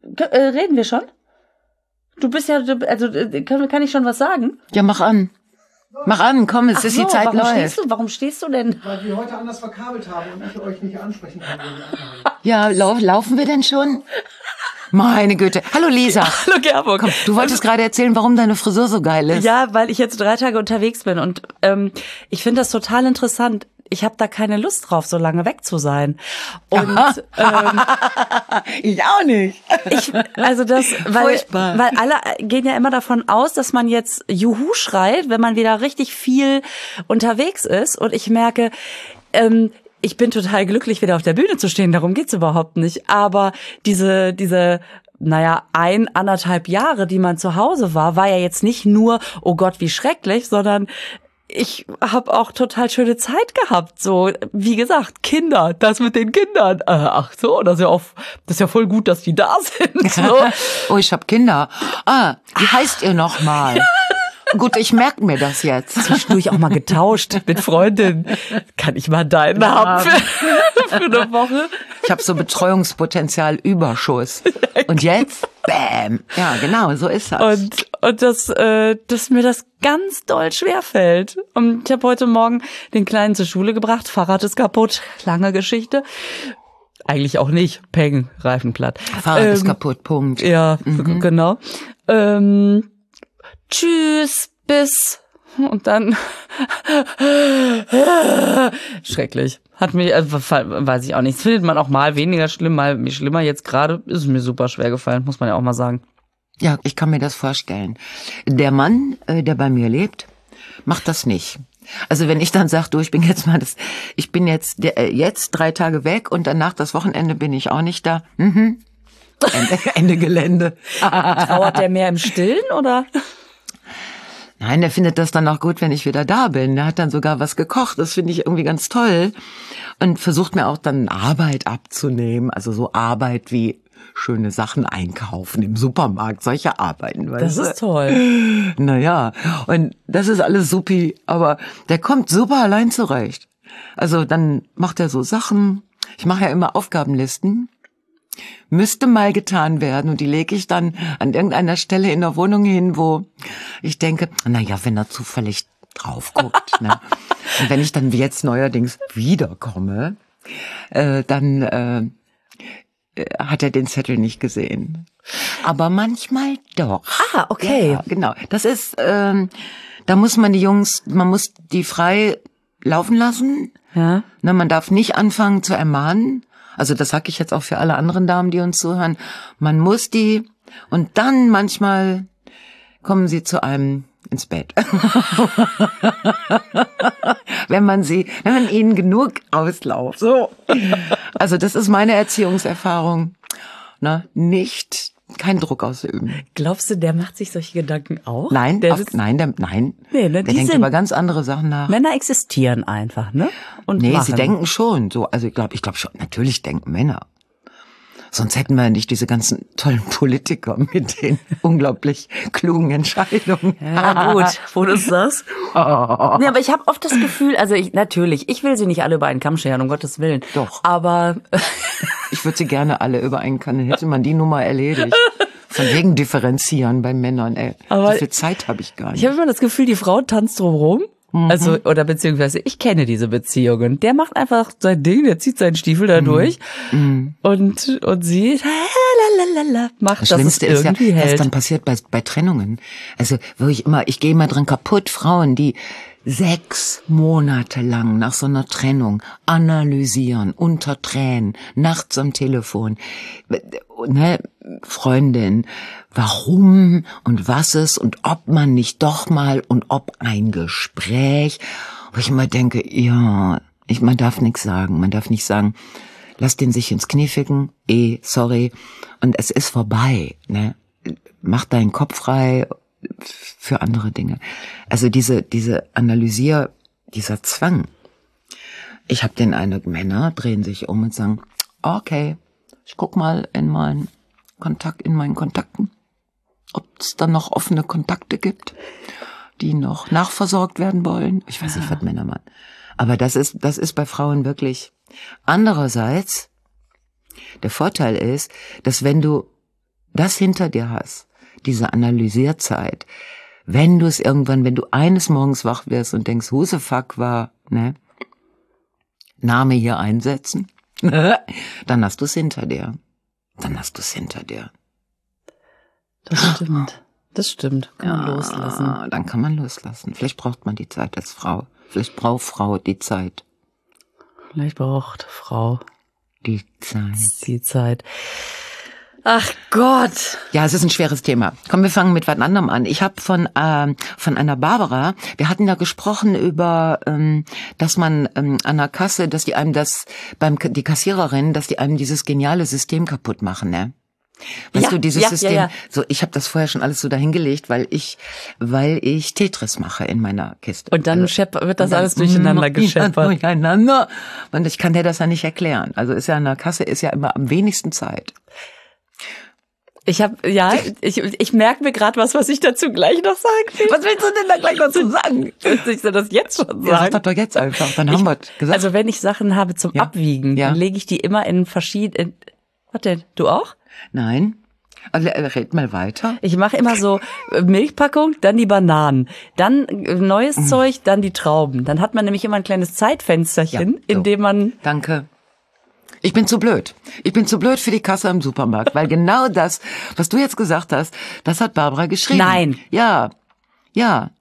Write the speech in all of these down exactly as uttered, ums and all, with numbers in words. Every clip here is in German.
Äh, reden wir schon? Du bist ja, also kann, kann ich schon was sagen? Ja, mach an. Mach an, komm, es Ach ist so, die Zeit warum läuft. Stehst du, warum stehst du denn? Weil wir heute anders verkabelt haben und ich euch nicht ansprechen kann. Ja, lau laufen wir denn schon? Meine Güte. Hallo Lisa. Hallo Gerburg. Komm, du wolltest gerade erzählen, warum deine Frisur so geil ist. Ja, weil ich jetzt drei Tage unterwegs bin und ähm, ich finde das total interessant. Ich habe da keine Lust drauf, so lange weg zu sein. Und ähm, ich auch nicht. ich, also das, weil, Furchtbar. weil alle gehen ja immer davon aus, dass man jetzt Juhu schreit, wenn man wieder richtig viel unterwegs ist. Und ich merke, ähm, ich bin total glücklich, wieder auf der Bühne zu stehen. Darum geht's überhaupt nicht. Aber diese, diese naja, ein, anderthalb Jahre, die man zu Hause war, war ja jetzt nicht nur, oh Gott, wie schrecklich, sondern ich habe auch total schöne Zeit gehabt. So, wie gesagt, Kinder, das mit den Kindern. Äh, ach so, das ist ja auch, das ist ja voll gut, dass die da sind. So. Oh, ich hab Kinder. Ah, wie heißt ihr nochmal? Gut, ich merke mir das jetzt. Zwischendurch auch mal getauscht mit Freundin. Kann ich mal deinen Ja. haben für, für eine Woche? Ich habe so Betreuungspotenzial Überschuss. Und jetzt, bam. Ja, genau, so ist das. Und und das, äh, dass mir das ganz doll schwerfällt. Und ich habe heute Morgen den Kleinen zur Schule gebracht. Fahrrad ist kaputt. Lange Geschichte. Eigentlich auch nicht. Peng, Reifen platt. Fahrrad ähm, ist kaputt, Punkt. Ja, mhm. genau. Ähm, tschüss, bis. Und dann schrecklich. Hat mich, äh, weiß ich auch nicht. Das findet man auch mal weniger schlimm, mal schlimmer. Jetzt gerade ist es mir super schwer gefallen, muss man ja auch mal sagen. Ja, ich kann mir das vorstellen. Der Mann, äh, der bei mir lebt, macht das nicht. Also wenn ich dann sage, du, ich bin jetzt mal das, ich bin jetzt der, äh, jetzt drei Tage weg und danach das Wochenende bin ich auch nicht da. Mhm. Ende, Ende Gelände. Trauert der mehr im Stillen oder? Nein, der findet das dann auch gut, wenn ich wieder da bin. Der hat dann sogar was gekocht. Das finde ich irgendwie ganz toll. Und versucht mir auch dann Arbeit abzunehmen. Also so Arbeit wie schöne Sachen einkaufen im Supermarkt. Solche Arbeiten, weißt Das du? ist toll. Naja, und das ist alles supi. Aber der kommt super allein zurecht. Also dann macht er so Sachen. Ich mache ja immer Aufgabenlisten. Müsste mal getan werden und die lege ich dann an irgendeiner Stelle in der Wohnung hin, wo ich denke, na ja, wenn er zufällig drauf guckt, ne? Und wenn ich dann jetzt neuerdings wiederkomme, äh, dann äh, hat er den Zettel nicht gesehen. Aber manchmal doch. Ah, okay. Ja, genau. Das ist, ähm, da muss man die Jungs, man muss die frei laufen lassen. Ja. Ne, man darf nicht anfangen zu ermahnen. Also das sage ich jetzt auch für alle anderen Damen, die uns zuhören. Man muss die und dann manchmal kommen sie zu einem ins Bett. wenn man sie, wenn man ihnen genug auslauft. So. Also das ist meine Erziehungserfahrung. Ne? Nicht, kein Druck ausüben. Glaubst du, der macht sich solche Gedanken auch? Nein, der auf, ist, nein, der, nein. Nee, ne, der die denkt sind- über ganz andere Sachen nach. Männer existieren einfach, ne? Und Nee, machen. sie denken schon. So, also ich glaube, ich glaube schon. Natürlich denken Männer. Sonst hätten wir nicht diese ganzen tollen Politiker mit den unglaublich klugen Entscheidungen. Ja, gut, wo du sagst. Oh. Nee, aber ich habe oft das Gefühl, also ich natürlich, ich will sie nicht alle über einen Kamm scheren, um Gottes Willen. Doch. Aber Ich würde sie gerne alle über einen Kann, dann hätte man die Nummer erledigt. Von wegen differenzieren bei Männern, ey. Aber so viel Zeit habe ich gar nicht. ich habe immer das Gefühl, die Frau tanzt drumherum. Also, oder beziehungsweise, ich kenne diese Beziehungen. Der macht einfach sein Ding, der zieht seinen Stiefel da durch. Und, und sie, lalalala, macht, Das dass es Schlimmste ist ja, irgendwie was hält. dann passiert bei, bei Trennungen. Also, wo ich immer, ich gehe immer dran kaputt, Frauen, die sechs Monate lang nach so einer Trennung analysieren, unter Tränen, nachts am Telefon, ne, Freundin, warum und was es und ob man nicht doch mal und ob ein Gespräch, wo ich immer denke, ja, ich, man darf nichts sagen, man darf nicht sagen, lass den sich ins Knie ficken, eh, sorry, und es ist vorbei, ne, mach deinen Kopf frei für andere Dinge. Also diese, diese Analysier, dieser Zwang. Ich habe den eine, Männer drehen sich um und sagen, okay, ich guck mal in meinen Kontakt, in meinen Kontakten, ob es dann noch offene Kontakte gibt, die noch nachversorgt werden wollen. Ich weiß nicht, was Männer machen. Aber das ist, das ist bei Frauen wirklich. Andererseits, der Vorteil ist, dass wenn du das hinter dir hast, diese Analysierzeit, wenn du es irgendwann, wenn du eines Morgens wach wirst und denkst, Husefuck war, ne, Name hier einsetzen, dann hast du es hinter dir. Dann hast du es hinter dir. Das stimmt. Das stimmt. Kann man ja, loslassen. Dann kann man loslassen. Vielleicht braucht man die Zeit als Frau. Vielleicht braucht Frau die Zeit. Vielleicht braucht Frau die Zeit. Die Zeit. Ach Gott. Ja, es ist ein schweres Thema. Komm, wir fangen mit was anderem an. Ich habe von ähm, von einer Barbara, wir hatten da gesprochen über, ähm, dass man ähm, an der Kasse, dass die einem das, beim die Kassiererin, dass die einem dieses geniale System kaputt machen, ne? Weißt ja, du, dieses ja, System, ja, ja. so ich habe das vorher schon alles so dahingelegt, weil ich weil ich Tetris mache in meiner Kiste. Und dann also, schepp, wird das dann, alles durcheinander gescheppert. Durcheinander. Und ich kann dir das ja nicht erklären. Also ist ja an der Kasse ist ja immer am wenigsten Zeit. Ich habe ja, ich ich merke mir gerade was, was ich dazu gleich noch sagen will. Was willst du denn da gleich noch zu sagen? Ich soll das jetzt schon sagen. Ja, sag das doch jetzt einfach, dann haben wir es gesagt. Also wenn ich Sachen habe zum Ja. Abwiegen, Ja. dann lege ich die immer in verschiedene. Was denn? Du auch? Nein. Also red mal weiter. Ich mache immer so äh, Milchpackung, dann die Bananen, dann äh, neues Mhm. Zeug, dann die Trauben. Dann hat man nämlich immer ein kleines Zeitfensterchen, Ja, so. in dem man Danke. Ich bin zu blöd. Ich bin zu blöd für die Kasse im Supermarkt, weil genau das, was du jetzt gesagt hast, das hat Barbara geschrieben. Nein. Ja. Ja.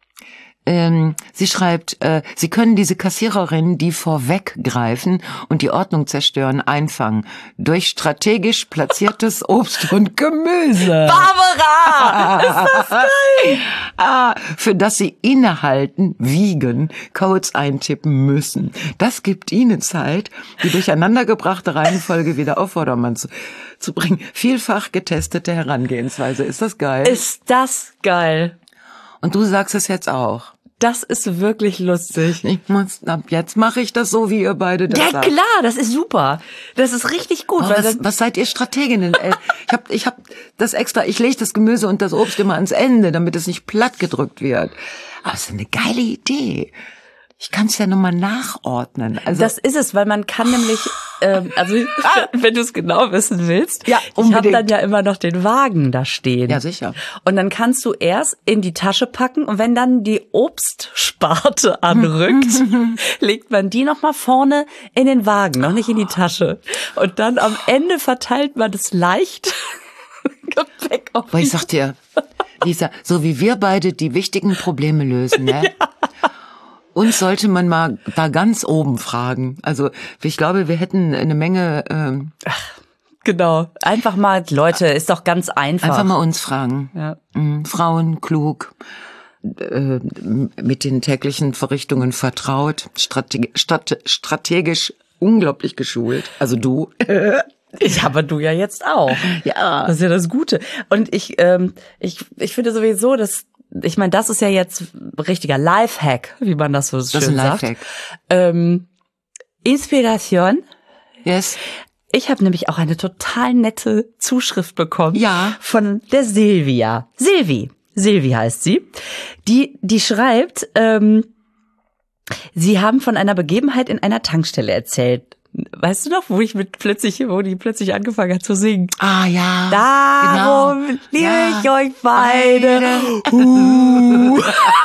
Ähm, sie schreibt, äh, Sie können diese Kassiererinnen, die vorweggreifen und die Ordnung zerstören, einfangen. Durch strategisch platziertes Obst und Gemüse. Barbara! Ist das geil? Ah, für das sie innehalten, wiegen, Codes eintippen müssen. Das gibt ihnen Zeit, die durcheinandergebrachte Reihenfolge wieder auf Vordermann zu, zu bringen. Vielfach getestete Herangehensweise. Ist das geil? Ist das geil? Und du sagst es jetzt auch. Das ist wirklich lustig. Ich muss, ab jetzt mache ich das so, wie ihr beide das Ja sagt. klar, das ist super. Das ist richtig gut. Oh, weil was, das, was seid ihr Strateginnen? Ey? Ich hab, ich hab das extra, ich lege das Gemüse und das Obst immer ans Ende, damit es nicht platt gedrückt wird. Aber es ist eine geile Idee. Ich kann es ja nochmal nachordnen. Also das ist es, weil man kann nämlich, ähm, also wenn du es genau wissen willst, Ja, ich habe unbedingt. dann ja immer noch den Wagen da stehen. Ja, sicher. Und dann kannst du erst in die Tasche packen und wenn dann die Obstsparte anrückt, legt man die nochmal vorne in den Wagen, noch nicht in die Tasche. Und dann am Ende verteilt man es leicht Gepäck auf Weil die ich sag dir, Lisa, so wie wir beide die wichtigen Probleme lösen, ne? Ja. Uns sollte man mal da ganz oben fragen. Also ich glaube, wir hätten eine Menge. Ähm, Genau. Einfach mal, Leute, ist doch ganz einfach. Einfach mal uns fragen. Ja. Mhm. Frauen, klug, äh, mit den täglichen Verrichtungen vertraut, strate strate strategisch unglaublich geschult. Also du. Ich, aber du ja jetzt auch. Ja. Das ist ja das Gute. Und ich, ähm, ich, ich finde sowieso, dass, ich meine, das ist ja jetzt richtiger Lifehack, wie man das so Das schön ist ein sagt. Lifehack. Ähm, Inspiration. Yes. Ich habe nämlich auch eine total nette Zuschrift bekommen. Ja. Von der Silvia. Silvi. Silvi heißt sie. Die, die schreibt, ähm, sie haben von einer Begebenheit in einer Tankstelle erzählt. Weißt du noch, wo ich mit plötzlich, wo die plötzlich angefangen hat zu singen? Ah ja. Darum genau. liebe Ja. ich euch beide. Beide. Uh.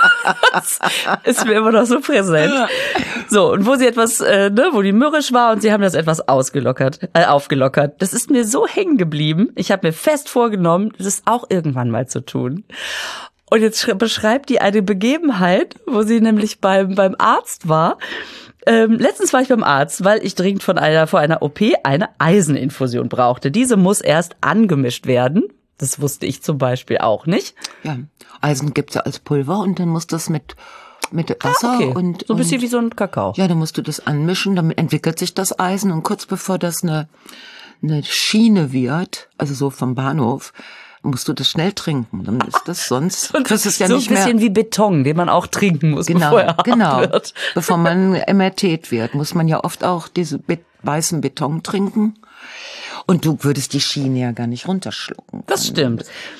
Das ist mir immer noch so präsent. So, und wo sie etwas, äh, ne, wo die mürrisch war und sie haben das etwas ausgelockert, äh, aufgelockert. Das ist mir so hängen geblieben. Ich habe mir fest vorgenommen, das ist auch irgendwann mal zu tun. Und jetzt beschreibt die eine Begebenheit, wo sie nämlich beim beim Arzt war. Ähm, letztens war ich beim Arzt, weil ich dringend von einer vor einer O P eine Eiseninfusion brauchte. Diese muss erst angemischt werden. Das wusste ich zum Beispiel auch nicht. Ja. Eisen gibt's ja als Pulver und dann muss das mit mit Wasser Ah, okay. und so ein bisschen und, wie so ein Kakao. ja, dann musst du das anmischen, damit entwickelt sich das Eisen und kurz bevor das eine eine Schiene wird, also so vom Bahnhof, musst du das schnell trinken, dann ist das sonst kriegst du es ja so nicht ein bisschen mehr. wie Beton, den man auch trinken muss, Genau, bevor er hart genau. wird. Bevor man M R T wird, muss man ja oft auch diese be weißen Beton trinken. Und du würdest die Schiene ja gar nicht runterschlucken. Das stimmt. So.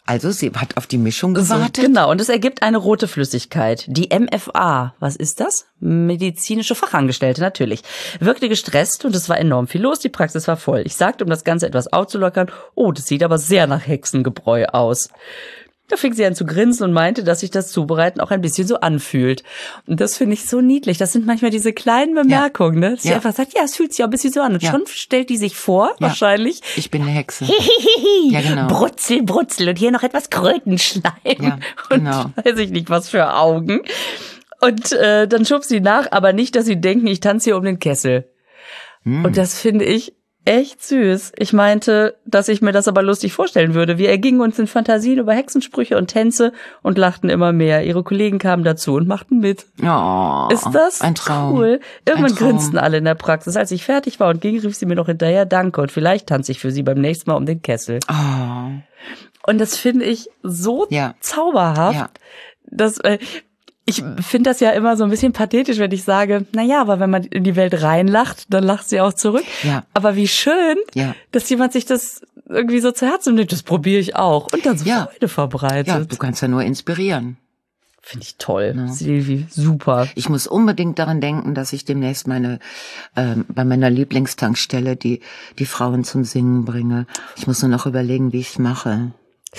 Also sie hat auf die Mischung gewartet. So, genau, und es ergibt eine rote Flüssigkeit. Die M F A, was ist das? Medizinische Fachangestellte, natürlich. Wirkte gestresst und es war enorm viel los, die Praxis war voll. Ich sagte, um das Ganze etwas aufzulockern, oh, das sieht aber sehr nach Hexengebräu aus. Da fing sie an zu grinsen und meinte, dass sich das Zubereiten auch ein bisschen so anfühlt. Und das finde ich so niedlich. Das sind manchmal diese kleinen Bemerkungen, ja. ne? Dass sie ja. einfach sagt, ja, es fühlt sich auch ein bisschen so an. Und ja. schon stellt die sich vor, ja. wahrscheinlich. Ich bin eine Hexe. ja, genau. Brutzel, brutzel und hier noch etwas Krötenschleim. Ja, genau. Und weiß ich nicht, was für Augen. Und äh, dann schob sie nach, aber nicht, dass sie denken, ich tanze hier um den Kessel. Hm. Und das finde ich echt süß. Ich meinte, dass ich mir das aber lustig vorstellen würde. Wir ergingen uns in Fantasien über Hexensprüche und Tänze und lachten immer mehr. Ihre Kollegen kamen dazu und machten mit. Oh, ist das ein Traum. Cool? Irgendwann ein Traum. grinsten alle in der Praxis. Als ich fertig war und ging, rief sie mir noch hinterher Danke und vielleicht tanze ich für sie beim nächsten Mal um den Kessel. Oh. Und das finde ich so ja. zauberhaft, ja. dass äh, ich finde das ja immer so ein bisschen pathetisch, wenn ich sage, na ja, aber wenn man in die Welt reinlacht, dann lacht sie auch zurück. Ja. Aber wie schön, ja. dass jemand sich das irgendwie so zu Herzen nimmt. Das probiere ich auch. Und dann so ja. Freude verbreitet. Ja, du kannst ja nur inspirieren. Finde ich toll. Ja. Silvi, super. Ich muss unbedingt daran denken, dass ich demnächst meine ähm, bei meiner Lieblingstankstelle die die Frauen zum Singen bringe. Ich muss nur noch überlegen, wie ich es mache.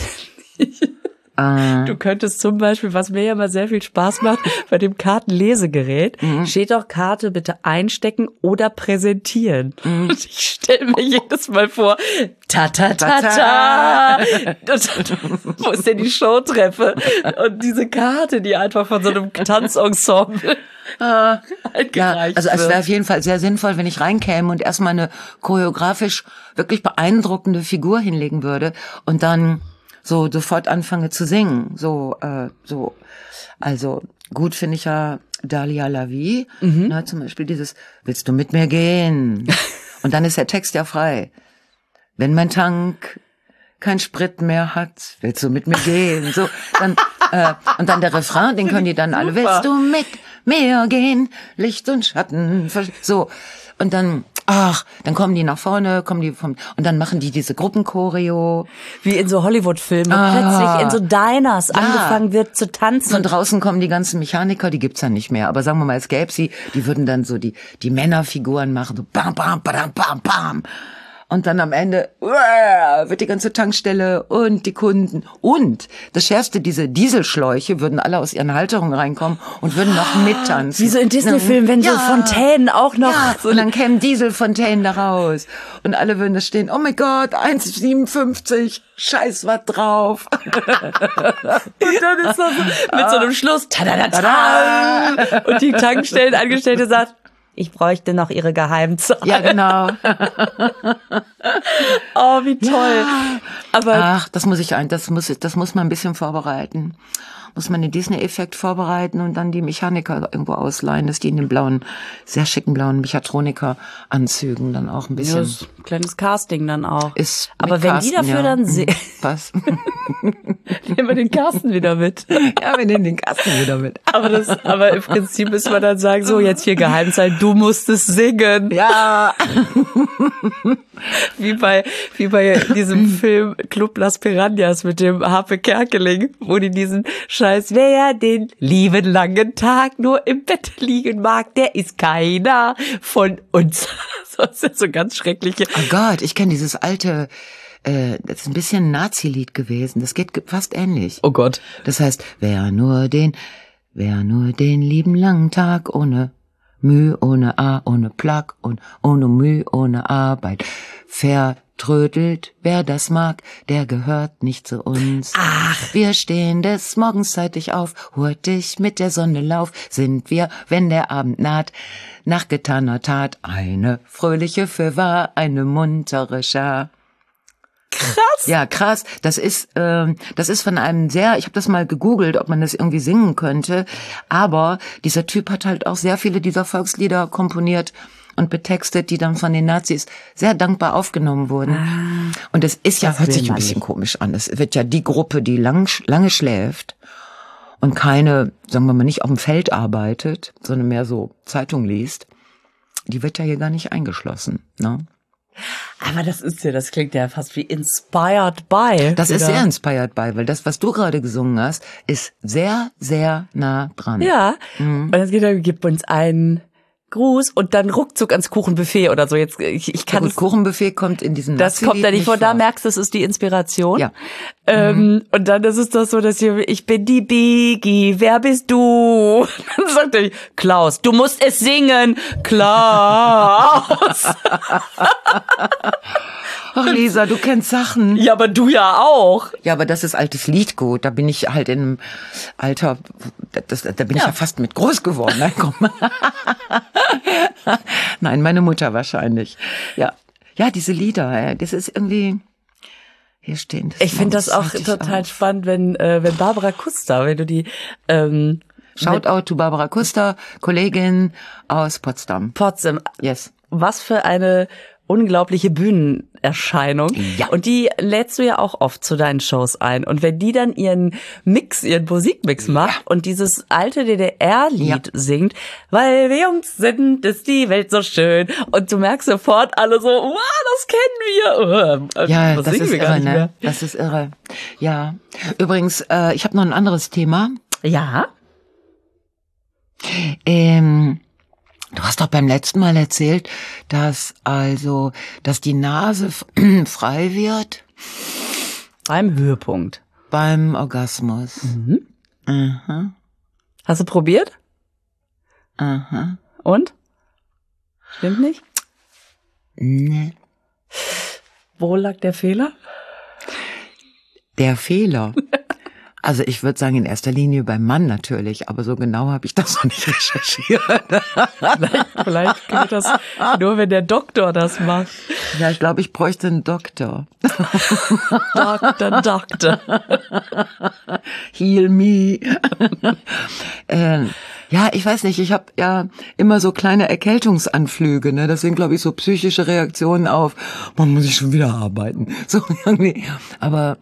Du könntest zum Beispiel, was mir ja immer sehr viel Spaß macht, bei dem Kartenlesegerät, mhm. steht auch Karte bitte einstecken oder präsentieren. Mhm. Und ich stelle mir jedes Mal vor, ta ta ta ta, wo ist denn die Showtreppe? Und diese Karte, die einfach von so einem Tanzensemble Ah, ja, also es wäre auf jeden Fall sehr sinnvoll, wenn ich reinkäme und erstmal eine choreografisch wirklich beeindruckende Figur hinlegen würde und dann so sofort anfange zu singen. So, äh, so, also gut finde ich ja Dalia Lavi, mhm. ne, zum Beispiel dieses Willst du mit mir gehen? Und dann ist der Text ja frei. Wenn mein Tank kein Sprit mehr hat, willst du mit mir gehen? So, dann äh, und dann der Refrain, den können die dann alle. Willst du mit mir gehen? Licht und Schatten. So und dann ach, dann kommen die nach vorne, kommen die vom und dann machen die diese Gruppenchoreo. Wie in so Hollywood-Filmen, ah, plötzlich in so Diners ja. angefangen wird zu tanzen. Von draußen kommen die ganzen Mechaniker, die gibt's ja nicht mehr, aber sagen wir mal, es gäbe sie, die würden dann so die die Männerfiguren machen, so bam, bam, bam, bam, bam. Und dann am Ende uah, wird die ganze Tankstelle und die Kunden und das Schärfste, diese Dieselschläuche würden alle aus ihren Halterungen reinkommen und würden noch mittanzen. Wie so in Disney-Filmen, wenn ja. so Fontänen auch noch. Ja. So und dann kämen Dieselfontänen da raus und alle würden da stehen, oh mein Gott, eins Komma siebenundfünfzig, scheiß was drauf. Und dann ist das so, mit so einem Schluss, tada-da-da, und die Tankstellenangestellte sagt, ich bräuchte noch ihre Geheimzahl. Ja, genau. Oh, wie toll. Ja. Aber ach, das muss ich ein, das muss das muss man ein bisschen vorbereiten. Muss man den Disney-Effekt vorbereiten und dann die Mechaniker irgendwo ausleihen, dass die in den blauen, sehr schicken blauen Mechatroniker-Anzügen dann auch ein bisschen. Ja, ein kleines Casting dann auch. Ist aber wenn Carsten, die dafür ja. dann sehen. Was? Nehmen wir den Carsten wieder mit. Ja, wir nehmen den Carsten wieder mit. Aber das, aber im Prinzip müssen wir dann sagen, so jetzt hier Geheimzahl, du musst es singen. Ja. Wie bei, wie bei diesem Film Club Las Piranhas mit dem Harpe Kerkeling, wo die diesen Scheiß, wer den lieben langen Tag nur im Bett liegen mag, der ist keiner von uns. Das ist so ganz schreckliche. Oh Gott, ich kenne dieses alte, äh, das ist ein bisschen ein Nazi-Lied gewesen. Das geht fast ähnlich. Oh Gott. Das heißt, wer nur den, wer nur den lieben langen Tag ohne Mühe, ohne A, ohne Plag und ohne Mühe, ohne Arbeit vertrödelt, wer das mag, der gehört nicht zu uns. Ach. Wir stehen des Morgens zeitig auf, hurtig mit der Sonne lauf, sind wir, wenn der Abend naht, nach getaner Tat, eine fröhliche fürwahr, eine muntere Schar. Krass. Ja, krass. Das ist, ähm, das ist von einem sehr, ich habe das mal gegoogelt, ob man das irgendwie singen könnte, aber dieser Typ hat halt auch sehr viele dieser Volkslieder komponiert und betextet, die dann von den Nazis sehr dankbar aufgenommen wurden. Ah, und es ist ja, hört sich ein bisschen nicht. komisch an. Es wird ja die Gruppe, die lang, lange schläft und keine, sagen wir mal, nicht auf dem Feld arbeitet, sondern mehr so Zeitung liest, die wird ja hier gar nicht eingeschlossen, ne? Aber das ist ja, das klingt ja fast wie inspired by. Das oder? ist sehr inspired by, weil das, was du gerade gesungen hast, ist sehr, sehr nah dran. Ja. Mhm. Und es geht dann, gib uns einen Gruß und dann ruckzuck ans Kuchenbuffet oder so. Jetzt, ich, ich kann ja, gut, Kuchenbuffet kommt in diesen Das kommt ja nicht vor. Da merkst du, es ist die Inspiration. Ja. Ähm, mhm. Und dann ist es doch so, dass ich, ich bin die Biggie, wer bist du? Dann sagt er, Klaus, du musst es singen, Klaus. Ach Lisa, du kennst Sachen. Ja, aber du ja auch. Ja, aber das ist altes Liedgut. Da bin ich halt in einem Alter, das, da bin ja. ich ja fast mit groß geworden. Nein, komm. Nein, meine Mutter wahrscheinlich. Ja, ja, diese Lieder, das ist irgendwie... Hier stehen. Ich finde das auch total auf. spannend, wenn äh, wenn Barbara Kuster, wenn du die ähm, Shoutout to Barbara Kuster, Kollegin aus Potsdam. Potsdam. Yes. Was für eine unglaubliche Bühnenerscheinung. Ja. Und die lädst du ja auch oft zu deinen Shows ein. Und wenn die dann ihren Mix, ihren Musikmix macht ja. und dieses alte D D R-Lied ja. singt, weil wir Jungs sind, ist die Welt so schön. Und du merkst sofort alle so, wow, das kennen wir. Ja, das, das ist irre, ne? Das ist irre. Ja. Übrigens, äh, ich habe noch ein anderes Thema. Ja. Ähm... Du hast doch beim letzten Mal erzählt, dass also, dass die Nase frei wird. Beim Höhepunkt. Beim Orgasmus. Mhm. Aha. Hast du probiert? Aha. Und? Stimmt nicht? Nee. Wo lag der Fehler? Der Fehler? Also ich würde sagen, in erster Linie beim Mann natürlich, aber so genau habe ich das noch nicht recherchiert. vielleicht, vielleicht geht das nur, wenn der Doktor das macht. Ja, ich glaube, ich bräuchte einen Doktor. Doktor, Doktor. Heal me. ähm, ja, ich weiß nicht, ich habe ja immer so kleine Erkältungsanflüge, ne? Das sind, glaube ich, so psychische Reaktionen auf, man muss ich schon wieder arbeiten. So irgendwie. Aber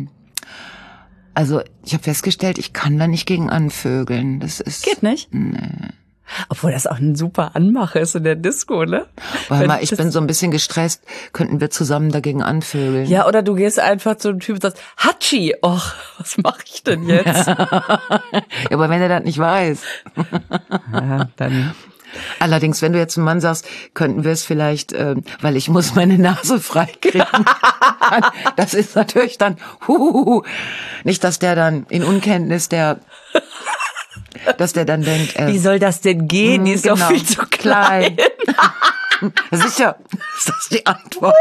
also ich habe festgestellt, ich kann da nicht gegen anvögeln. Das ist geht nicht. Nee. Obwohl das auch ein super Anmache ist in der Disco, ne? Weil mal, ich bin so ein bisschen gestresst, könnten wir zusammen dagegen anvögeln. Ja, oder du gehst einfach zu einem Typ und sagst, Hatschi, och, was mache ich denn jetzt? Ja, aber wenn er das nicht weiß. Ja, dann... Allerdings, wenn du jetzt einem Mann sagst, könnten wir es vielleicht, äh, weil ich muss meine Nase freikriegen. Das ist natürlich dann, huhuhu. Nicht, dass der dann in Unkenntnis der, dass der dann denkt, äh, wie soll das denn gehen? Die ist genau, doch viel zu klein. Sicher, ist das die Antwort.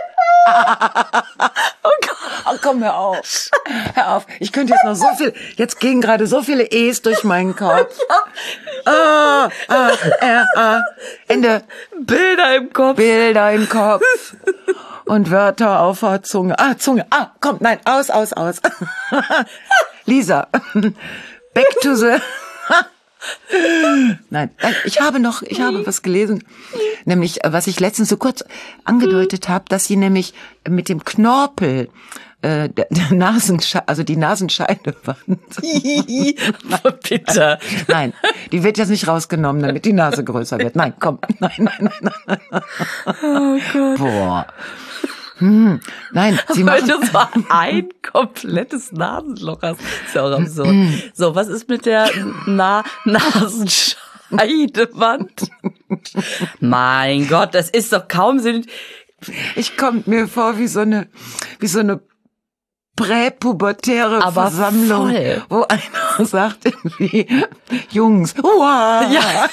Oh Gott. Oh, komm, hör auf. Hör auf. Ich könnte jetzt noch so viel, jetzt gehen gerade so viele E's durch meinen Kopf. Ah, ah, R, A. Ende. Bilder im Kopf. Bilder im Kopf. Und Wörter auf der Zunge. Ah, Zunge. Ah, komm, nein, aus, aus, aus. Lisa, back to the... Nein, ich habe noch, ich habe was gelesen, nämlich, was ich letztens so kurz angedeutet habe, dass sie nämlich mit dem Knorpel äh, der, der Nasenscheide, also die Nasenscheidewand. Bitte. Nein, die wird jetzt nicht rausgenommen, damit die Nase größer wird. Nein, komm, nein, nein, nein, nein. Oh Gott. Boah. Hm, nein, sie machen... Weil du so ein komplettes Nasenloch hast. Ist ja auch absurd. So, was ist mit der Na- Nasenscheidewand? Mein Gott, das ist doch kaum Sinn. Ich komme mir vor wie so eine, wie so eine präpubertäre Aber Versammlung, voll. wo einer sagt irgendwie, Jungs, uah. Ja.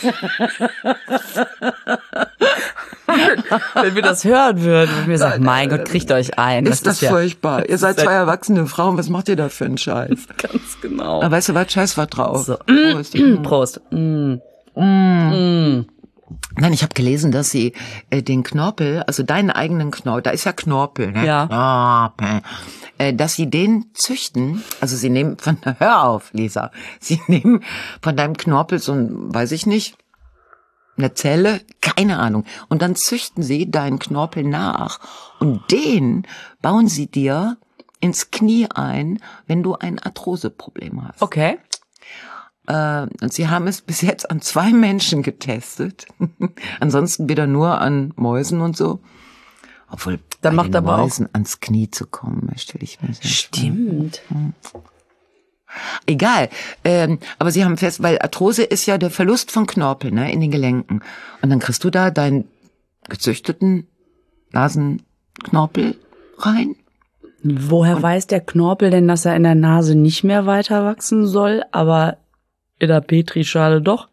Wenn wir das hören würden und wir sagen, mein Gott, kriegt euch ein. Ist das, das ist furchtbar. Ja, ihr seid zwei erwachsene Frauen, was macht ihr da für einen Scheiß? Ganz genau. Aber weißt du was, Scheiß war drauf. So. Prost. Prost. Mm. Mm. Mm. Nein, ich habe gelesen, dass sie äh, den Knorpel, also deinen eigenen Knorpel, da ist ja Knorpel, ne? Ja. Knorpel, äh, dass sie den züchten, also sie nehmen von, hör auf, Lisa, sie nehmen von deinem Knorpel so ein, weiß ich nicht, eine Zelle, keine Ahnung, und dann züchten sie deinen Knorpel nach und den bauen sie dir ins Knie ein, wenn du ein Arthroseproblem hast. Okay. Äh, und sie haben es bis jetzt an zwei Menschen getestet. Ansonsten wieder nur an Mäusen und so. Obwohl, Dann bei macht den aber auch- Mäusen ans Knie zu kommen, stelle ich mir sehr Stimmt. Egal, ähm, aber Sie haben fest, weil Arthrose ist ja der Verlust von Knorpel, ne, in den Gelenken. Und dann kriegst du da deinen gezüchteten Nasenknorpel rein. Woher weiß der Knorpel denn, dass er in der Nase nicht mehr weiter wachsen soll, aber in der Petrischale doch?